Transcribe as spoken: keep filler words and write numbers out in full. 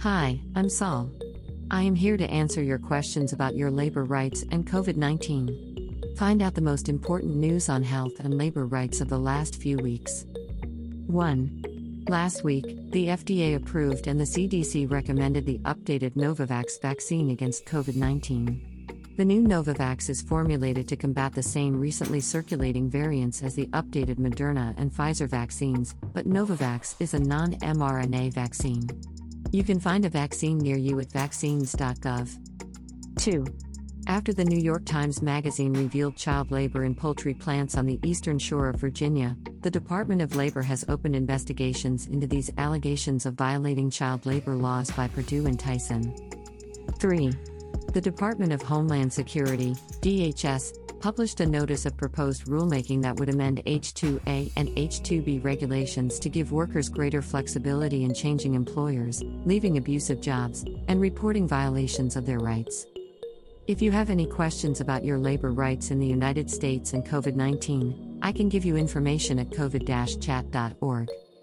Hi, I'm Saul. I am here to answer your questions about your labor rights and COVID nineteen. Find out the most important news on health and labor rights of the last few weeks. one. Last week, the F D A approved and the C D C recommended the updated Novavax vaccine against COVID nineteen. The new Novavax is formulated to combat the same recently circulating variants as the updated Moderna and Pfizer vaccines, but Novavax is a non-mRNA vaccine. You can find a vaccine near you at vaccines dot gov. two. After the New York Times Magazine revealed child labor in poultry plants on the eastern shore of Virginia, the Department of Labor has opened investigations into these allegations of violating child labor laws by Purdue and Tyson. three. The Department of Homeland Security, D H S, published a notice of proposed rulemaking that would amend H two A and H two B regulations to give workers greater flexibility in changing employers, leaving abusive jobs, and reporting violations of their rights. If you have any questions about your labor rights in the United States and COVID nineteen, I can give you information at covid dash chat dot org.